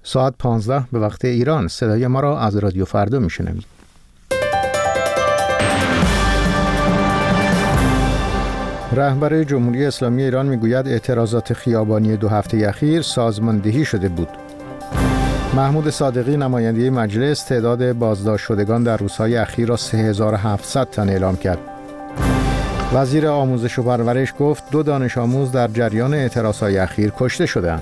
ساعت 15 به وقت ایران. صدای ما را از رادیو فردا میشنوید. رهبر جمهوری اسلامی ایران میگوید اعتراضات خیابانی 2 هفته اخیر سازماندهی شده بود. محمود صادقی نماینده مجلس تعداد بازداشت شدگان در روزهای اخیر را 3700 تن اعلام کرد. وزیر آموزش و پرورش گفت 2 دانش آموز در جریان اعتراضهای اخیر کشته شدند.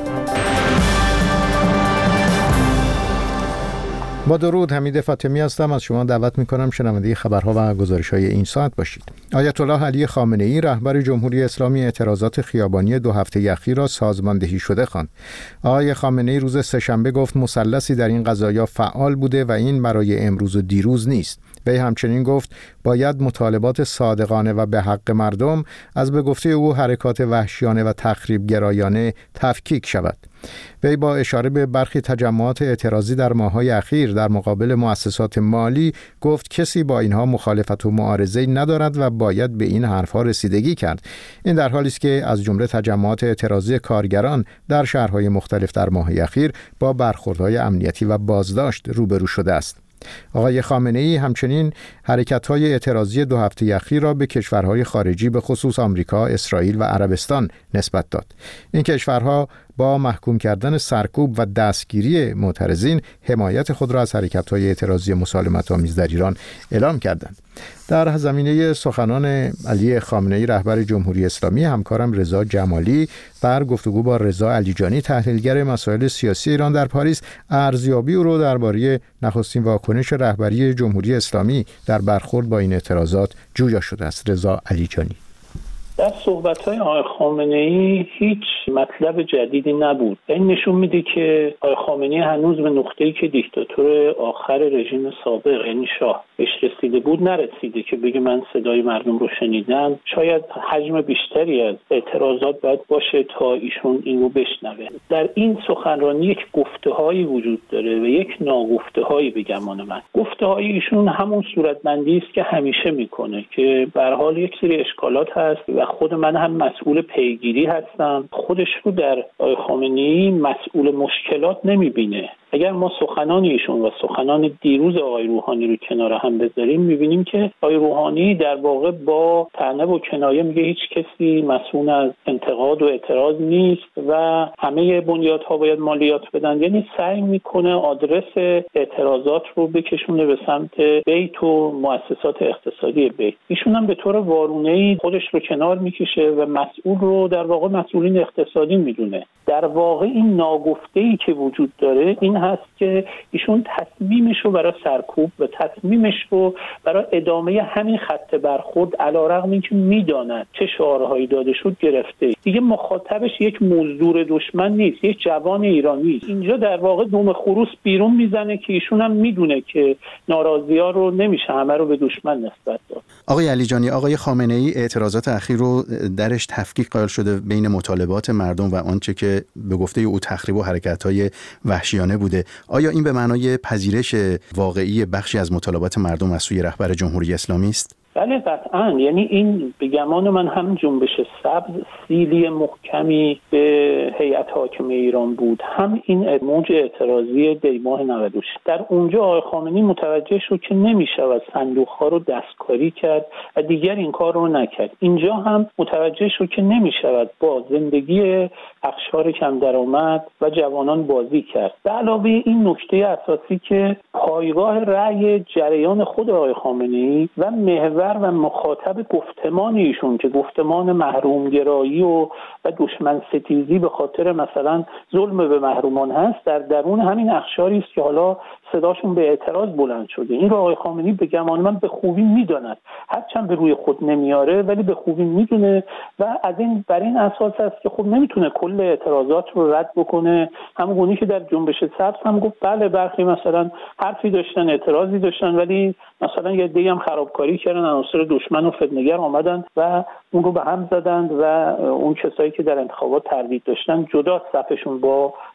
با درود، حمید فاطمی هستم. از شما دعوت می‌کنم شنونده خبرها و گزارش‌های این ساعت باشید. آیت الله علی خامنه‌ای رهبر جمهوری اسلامی اعتراضات خیابانی 2 هفته اخیر را سازماندهی شده خواند. آقای خامنه‌ای روز سه‌شنبه گفت مثلثی در این قضایا فعال بوده و این برای امروز و دیروز نیست. وی همچنین گفت باید مطالبات صادقانه و به حق مردم از به گفته او حرکات وحشیانه و تخریب‌گرایانه تفکیک شود. وی با اشاره به برخی تجمعات اعتراضی در ماه‌های اخیر در مقابل مؤسسات مالی گفت کسی با اینها مخالفت و معارضه‌ای ندارد و باید به این حرفها رسیدگی کرد. این در حالی است که از جمله تجمعات اعتراضی کارگران در شهرهای مختلف در ماه‌های اخیر با برخوردهای امنیتی و بازداشت روبرو شده است. آقای خامنه‌ای همچنین حرکت‌های اعتراضی 2 هفته اخیر را به کشورهای خارجی به خصوص آمریکا، اسرائیل و عربستان نسبت داد. این کشورها با محکوم کردن سرکوب و دستگیری معترضین حمایت خود را از حرکت‌های اعتراضی مسالمت‌آمیز در ایران اعلام کردند. در زمینه سخنان علی خامنه‌ای رهبر جمهوری اسلامی، همکارم رضا جمالی در گفتگو با رضا علیجانی تحلیلگر مسائل سیاسی ایران در پاریس ارزیابی او را درباره نخستین واکنش رهبری جمهوری اسلامی در برخورد با این اعتراضات جویا شده است. رضا علیجانی: در صحبت‌های آقای خامنه‌ای هیچ مطلب جدیدی نبود. این نشون میده که آقای خامنه‌ای هنوز به نقطه‌ای که دیکتاتور آخر رژیم سابق یعنی شاه بهش رسیده بود نرسیده که بگه من صدای مردم رو شنیدم. شاید حجم بیشتری از اعتراضات باید باشه تا ایشون این رو بشنوه. در این سخنرانی یک گفته‌هایی وجود داره و یک ناگفته‌هایی به گمان من. گفته‌های ایشون همون صورتبندی است که همیشه میکنه که به هر حال یک سری اشکالات هست و خود من هم مسئول پیگیری هستم. خودش رو در آقای خامنه‌ای مسئول مشکلات نمیبینه. اگر ما سخنان ایشون و سخنان دیروز آقای روحانی رو کنار هم بذاریم میبینیم که آقای روحانی در واقع با طعنه و کنایه میگه هیچ کسی مسئول از انتقاد و اعتراض نیست و همه بنیادها باید مالیات بدن. یعنی سعی میکنه آدرس اعتراضات رو بکشونه به سمت بیت و مؤسسات اقتصادی بیت. ایشون هم به طور وارونه‌ای خودش رو کنار میکشه و مسئول رو در واقع مسئولین اقتصادی میدونه. در واقع این ناگفته‌ای که وجود داره این هست که ایشون تصمیمش رو برای سرکوب و تصمیمش رو برای ادامه همین خط برخورد علیرغم اینکه میداند چه شعارهایی داده شد گرفته. دیگه مخاطبش یک مزدور دشمن نیست، یک جوان ایرانی است. اینجا در واقع دم خروس بیرون میزنه که ایشون هم میدونه که ناراضی‌ها رو نمیشه همه رو به دشمن نسبت داد. آقای علیجانی، آقای خامنه‌ای اعتراضات اخیر رو درش تفکیک قائل شده بین مطالبات مردم و آنچه که به گفته او تخریب و حرکت‌های وحشیانه بوده. آیا این به معنای پذیرش واقعی بخشی از مطالبات مردم از سوی رهبر جمهوری اسلامی است؟ بله قطعاً. یعنی این به گمان من هم جنبش سبز سیلی محکمی به هیئت حاکمه ایران بود، هم این موج اعتراضی دیماه 96. در اونجا آقای خامنه‌ای متوجه شد که نمی‌شود صندوق‌ها رو دستکاری کرد و دیگر این کار رو نکرد. اینجا هم متوجه شد که نمی‌شود با زندگی اقشار کم درآمد و جوانان بازی کرد. به علاوه این نکته اساسی که پایگاه رأی جریان خود آقای خامنه‌ای و محور و مخاطب گفتمان ایشون که گفتمان محرومگرایی و دشمن ستیزی به خاطر مثلا ظلم به محرومان هست، در درون همین اقشاری است که حالا صداشون به اعتراض بلند شده. این رو آقای خامنه‌ای به گمان من به خوبی میداند، هرچند به روی خود نمیاره ولی به خوبی میدونه و از این بر این اساس است که خب نمیتونه کل اعتراضات رو رد بکنه. همونگونه که در جنبش سبز هم گفت بله برخی مثلا حرفی داشتن، اعتراضی داشتن، ولی مثلا یه عده‌ای هم خرابکاری کردن، عناصر دشمن و فتنه‌گر آمدن و اون رو به هم زدند و اون کسایی که در انتخابات تردید داشتن جدا صفشون با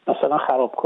مثلا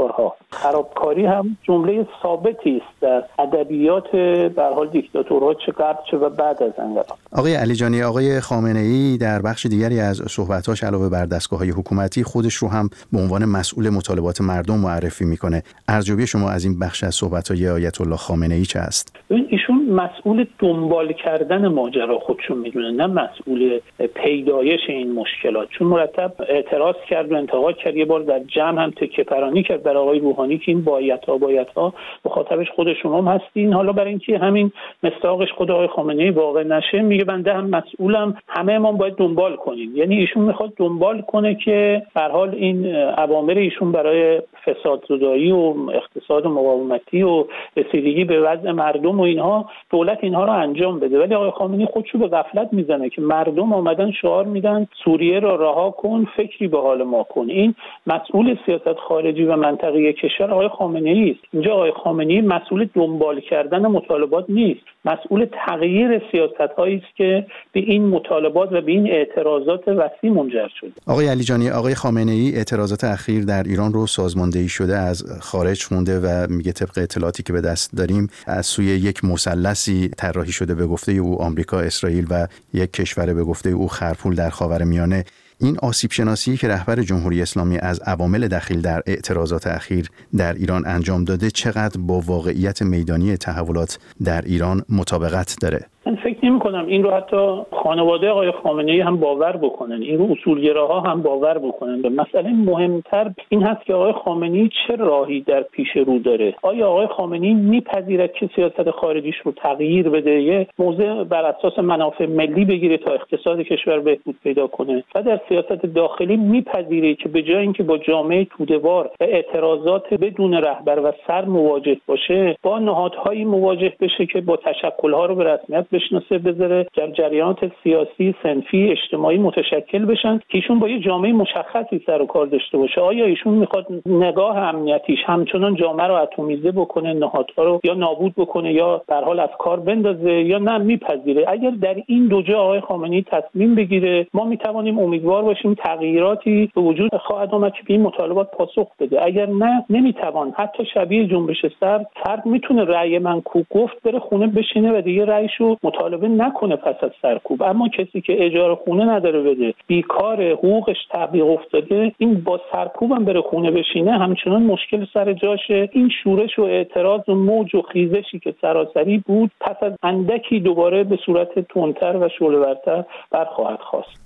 خرابکاری هم جمله ثابتی است در ادبیات به هر حال دیکتاتورها چه قبل چه و بعد از انقلاب. آقای علیجانی، آقای خامنه‌ای در بخش دیگری از صحبت‌هاش علاوه بر دستگاه‌های حکومتی خودش رو هم به عنوان مسئول مطالبات مردم معرفی میکنه. ارزیابی شما از این بخش از صحبت‌های آیت الله خامنه‌ای چه است؟ ایشون مسئول دنبال کردن ماجرا خودشون میدونه، نه مسئول پیدایش این مشکلات. چون مرتب اعتراض کرد و انتقاد کرد، یه بار در جمع هم تکه پرانی کرد بر آقای روحانی که این بایدها مخاطبش خودشون هم هستین. حالا برای اینکه همین مصداقش خود آقای خامنه‌ای واقع نشه، میگه بنده هم مسئولم، همه ما باید دنبال کنیم. یعنی ایشون میخواد دنبال کنه که به هر حال این اوامر ایشون برای فسادزدایی و اقتصاد مقاومتی و رسیدگی به وضع مردم و اینها، دولت اینها رو انجام بده. ولی آقای خامنه‌ای خودشو به غفلت میزنه که مردم اومدن شعار میدن سوریه رو رها کن، فکری به حال ما کن. این مسئول سیاست خارجی و منطقه‌ای کشور آقای خامنه‌ای است. اینجا آقای خامنه‌ای مسئول دنبال کردن مطالبات نیست، مسئول تغییر سیاست‌هایی است که به این مطالبات و به این اعتراضات وسیع منجر شده. آقای علیجانی، آقای خامنه‌ای اعتراضات اخیر در ایران رو سازماندهی شده از خارج خونده و میگه طبق اطلاعاتی که به دست داریم از سوی یک مثلثی طراحی شده به گفته او آمریکا، اسرائیل و یک کشور به گفته او خرپول در خاورمیانه. این آسیب شناسی که رهبر جمهوری اسلامی از عوامل دخیل در اعتراضات اخیر در ایران انجام داده چقدر با واقعیت میدانی تحولات در ایران مطابقت داره؟ من فکر نمی‌کنم این رو حتی خانواده آقای خامنه‌ای هم باور بکنن، این رو اصولگراها هم باور بکنن. به مسئله مهمتر این هست که آقای خامنه‌ای چه راهی در پیش رو داره. آیا آقای خامنه‌ای میپذیرد که سیاست خارجیش رو تغییر بده، یه موضع بر اساس منافع ملی بگیره تا اقتصاد کشور بهبود پیدا کنه، و در سیاست داخلی میپذیره که به جای اینکه با جامعه توده‌وار و اعتراضات بدون رهبر و سر مواجه باشه، با نهادهایی مواجه بشه که با تشکل‌ها رو به رسمیت بشناسه، بذاره در جریانات سیاسی، صنفی، اجتماعی متشکل بشن که ایشون با یه جامعه مشخصی سر و کار داشته باشه. آیا ایشون میخواد نگاه امنیتیش همچنان جامعه رو اتمیزه بکنه، نهادها رو یا نابود بکنه یا در حال از کار بندازه، یا نه میپذیره؟ اگر در این دو جا آقای خامنه‌ای تصمیم بگیره، ما میتوانیم امیدوار باشیم تغییراتی به وجود خواهد آمد که به این مطالبات پاسخ بده. اگر نه، نمیتوان. حتی شبیه جنبش سر، فرد میتونه رأی من کو گفت بره خونه بشینه و دیگه رأیشو مطالبه نکنه پس از سرکوب. اما کسی که اجاره خونه نداره بده، بیکار، حقوقش تعویق افتاده، این با سرکوبم بره خونه بشینه، همچنان مشکل سر جاشه. این شورش و اعتراض و موج و خیزشی که سراسری بود، پس از اندکی دوباره به صورت تندتر و شعله‌ورتر برخواهد خاست.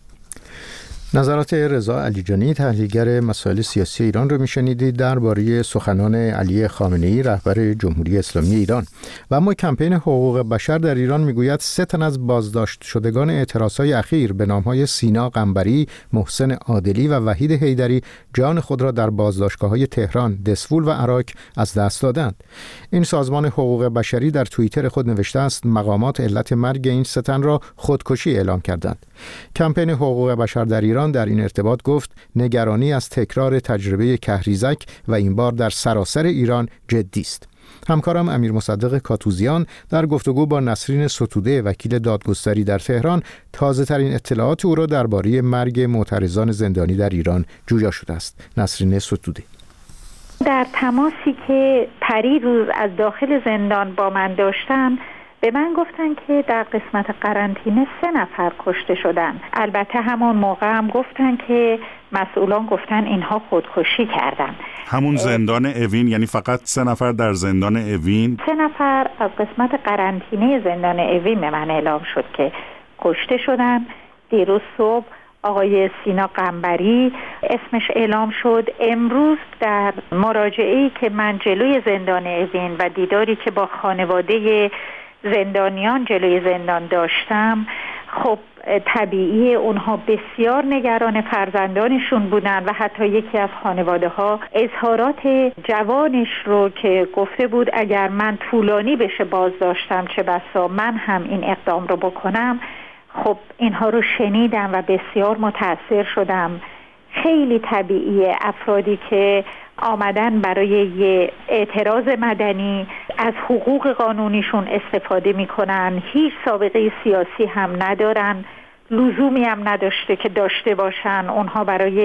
نظرات رضا علیجانی، تحلیلگر مسائل سیاسی ایران رو میشنیدید درباره سخنان علی خامنه‌ای رهبر جمهوری اسلامی ایران. و اما کمپین حقوق بشر در ایران میگوید 3 تن از بازداشت شدگان اعتراضهای اخیر به نامهای سینا قنبری، محسن عادلی و وحید حیدری جان خود را در بازداشتگاه‌های تهران، دسفول و عراق از دست دادند. این سازمان حقوق بشری در توییتر خود نوشته است مقامات علت مرگ این 3 تن را خودکشی اعلام کردند. کمپین حقوق بشر در ایران در این ارتباط گفت نگرانی از تکرار تجربه کهریزک و این بار در سراسر ایران جدی است. همکارم امیر مصدق کاتوزیان در گفتگو با نسرین ستوده وکیل دادگستری در تهران تازه ترین اطلاعات او را درباره مرگ معترضان زندانی در ایران جویا شده است. نسرین ستوده: در تماسی که پریروز از داخل زندان با من داشتن، به من گفتن که در قسمت قرنطینه 3 نفر کشته شدن. البته همون موقع هم گفتن که مسئولان گفتن اینها خودکشی کردن. همون زندان اوین، یعنی فقط 3 نفر در زندان اوین؟ 3 نفر از قسمت قرنطینه زندان اوین به من اعلام شد که کشته شدن. دیروز صبح آقای سینا قنبری اسمش اعلام شد. امروز در مراجعه‌ای که من جلوی زندان اوین و دیداری که با خانواده زندانیان جلوی زندان داشتم، خب طبیعی اونها بسیار نگران فرزندانشون بودن و حتی یکی از خانواده ها اظهارات جوانش رو که گفته بود اگر من طولانی بشه بازداشتم چه بسا من هم این اقدام رو بکنم. خب اینها رو شنیدم و بسیار متاثر شدم. خیلی طبیعیه افرادی که آمدن برای یه اعتراض مدنی از حقوق قانونیشون استفاده میکنن، هیچ سابقه سیاسی هم ندارن، لزومی هم نداشته که داشته باشن، اونها برای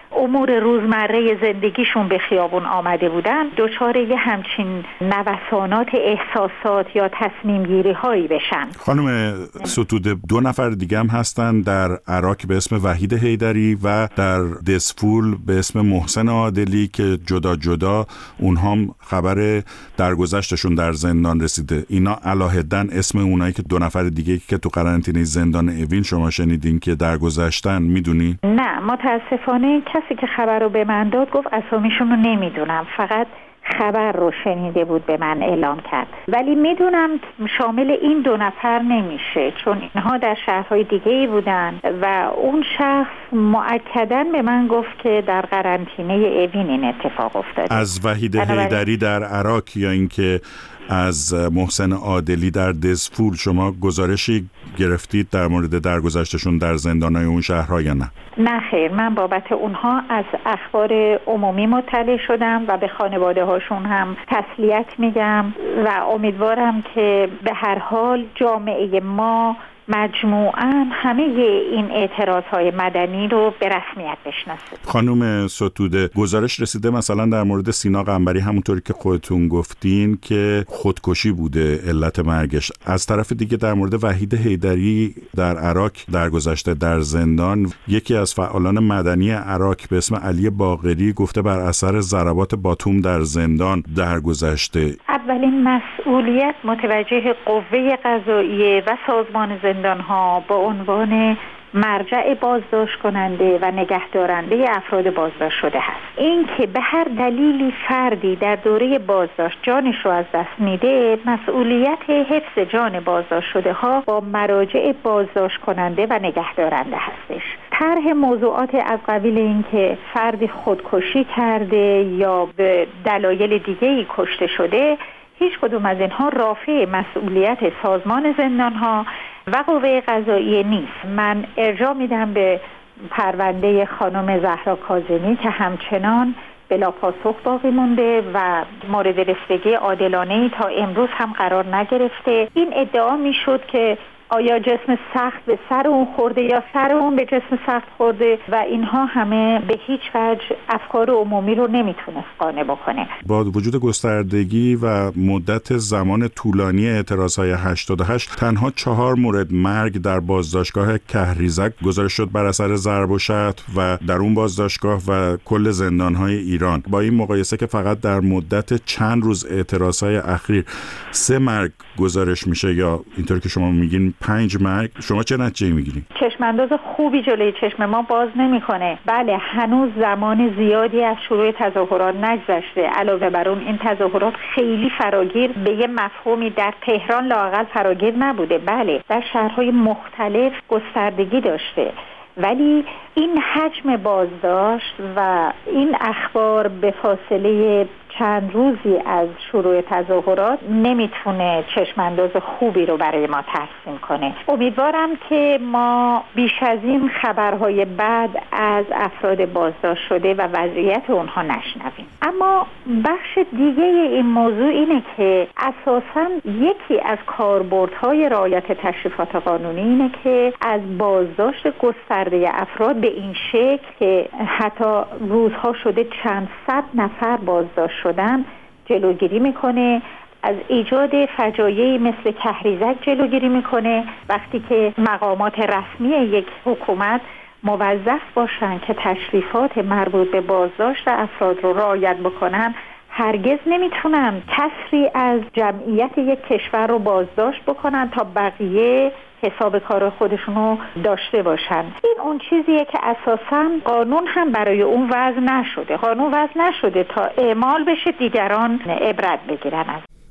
امور روزمره زندگیشون به خیابون آمده بودن دچار یه همچین نوسانات احساسات یا تصمیم گیری هایی بشن. خانم ستوده، 2 نفر دیگه هم هستن در عراق به اسم وحید حیدری و در دسفول به اسم محسن عادلی که جدا جدا اونها هم خبر درگذشتشون در زندان رسیده. اینا علاهدن اسم اونایی که 2 نفر دیگه که تو قرنطینه زندان اوین شما شنیدین که درگذشتن میدونی؟ نه، متاسفانه کسی که خبر رو به من داد گفت اسامیشون رو نمیدونم، فقط خبر رو شنیده بود به من اعلام کرد، ولی میدونم شامل این 2 نفر نمیشه چون اینها در شهرهای دیگه‌ای بودن و اون شخص مؤکداً به من گفت که در قرنطینه اوین این اتفاق افتاده. از وحید حیدری در عراق یا اینکه از محسن عادلی در دسفول شما گزارشی گرفتید در مورد درگذشتشون در زندان‌های اون شهرها یا نه؟ نه خیر، من بابت اونها از اخبار عمومی مطلع شدم و به خانواده هاشون هم تسلیت میگم و امیدوارم که به هر حال جامعه ما مجموعاً همه این اعتراضهای مدنی رو به رسمیت بشناسه. خانم ستوده، گزارش رسیده مثلا در مورد سینا قنبری همونطوری که خودتون گفتین که خودکشی بوده علت مرگش. از طرف دیگه در مورد وحید حیدری در عراق درگذشته در زندان، یکی از فعالان مدنی عراق به اسم علی باقری گفته بر اثر ضربات باتوم در زندان درگذشته. اولین مسئولیت متوجه قوه قضاییه و سازمان زندان‌ها با عنوان مرجع بازداشت کننده و نگهدارنده افراد بازداشت شده هست. این که به هر دلیلی فردی در دوره بازداشت جانش رو از دست میده، مسئولیت حفظ جان بازداشت شده ها با مراجع بازداشت کننده و نگهدارنده هستش. طرح موضوعات از قبیل این که فردی خودکشی کرده یا به دلایل دیگه‌ای کشته شده، هیچ کدوم از اینها رافع مسئولیت سازمان زندان‌ها و قوه قضاییه نیست. من ارجاع میدم به پرونده خانم زهرا کاظمی که همچنان بلا پاسخ باقی مونده و مورد رسیدگی عادلانه‌ای تا امروز هم قرار نگرفته. این ادعا میشد که آیا جسم سخت به سر اون خورده یا سر اون به جسم سخت خورده و اینها همه به هیچ وجه افکار عمومی رو نمیتونست قانع بکنه. با وجود گستردگی و مدت زمان طولانی اعتراضهای 88 تنها 4 مورد مرگ در بازداشتگاه کهریزک گزارش شد بر اثر ضرب و شتم و در اون بازداشتگاه و کل زندانهای ایران. با این مقایسه که فقط در مدت چند روز اعتراضهای اخیر 3 مرگ گزارش میشه یا اینطور که شما میگین 5 مرگ، شما چه نتیجه‌ای میگیرید؟ چشمانداز خوبی جلوی چشم ما باز نمیکنه. بله، هنوز زمان زیادی از شروع تظاهرات نگذشته. علاوه بر اون این تظاهرات خیلی فراگیر به یه مفهومی در تهران لااقل فراگیر نبوده. بله، در شهرهای مختلف گستردگی داشته، ولی این حجم بازداشت و این اخبار به فاصله چند روزی از شروع تظاهرات نمیتونه چشمانداز خوبی رو برای ما ترسیم کنه. امیدوارم که ما بیش از این خبرهای بد از افراد بازداشت شده و وضعیت اونها نشنویم. اما بخش دیگه این موضوع اینه که اساساً یکی از کاربردهای رعایت تشریفات قانونی اینه که از بازداشت گسترده افراد به این شکل که حتی روزها شده چند صد نفر بازداشت شدن جلوگیری میکنه، از ایجاد فجایعی مثل کهریزک جلوگیری میکنه. وقتی که مقامات رسمی یک حکومت موظف باشن که تشریفات مربوط به بازداشت افراد رو رعایت بکنن، هرگز نمیتونن کسری از جمعیت یک کشور رو بازداشت بکنن تا بقیه حساب کار خودشونو داشته باشن. این اون چیزیه که اساساً قانون هم برای اون وضع نشده. قانون وضع نشده تا اعمال بشه دیگران عبرت بگیرن.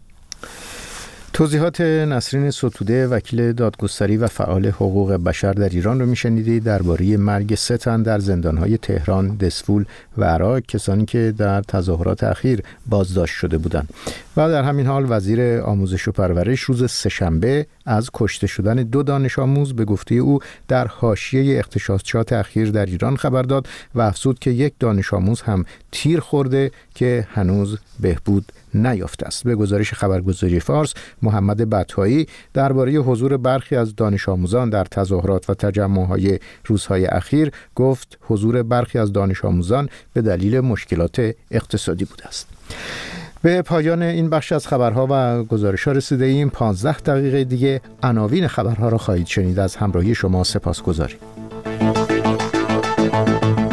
توضیحات نسرین ستوده، وکیل دادگستری و فعال حقوق بشر در ایران رو میشنیدید درباره مرگ 3 تن در زندان‌های تهران، دسفول و عراق، کسانی که در تظاهرات اخیر بازداشت شده بودند. و در همین حال وزیر آموزش و پرورش روز سه‌شنبه از کشته شدن 2 دانش آموز به گفته او در حاشیه اغتشاشات اخیر در ایران خبر داد و افزود که 1 دانش آموز هم تیر خورده که هنوز بهبود نیافته است. به گزارش خبرگزاری فارس، محمد بطحایی درباره حضور برخی از دانش آموزان در تظاهرات و تجمع‌های روزهای اخیر گفت حضور برخی از دانش آموزان به دلیل مشکلات اقتصادی بوده است. به پایان این بخش از خبرها و گزارش‌ها رسیده ایم. 15 دقیقه دیگه عناوین خبرها را خواهید شنید. از همراهی شما سپاسگزاریم.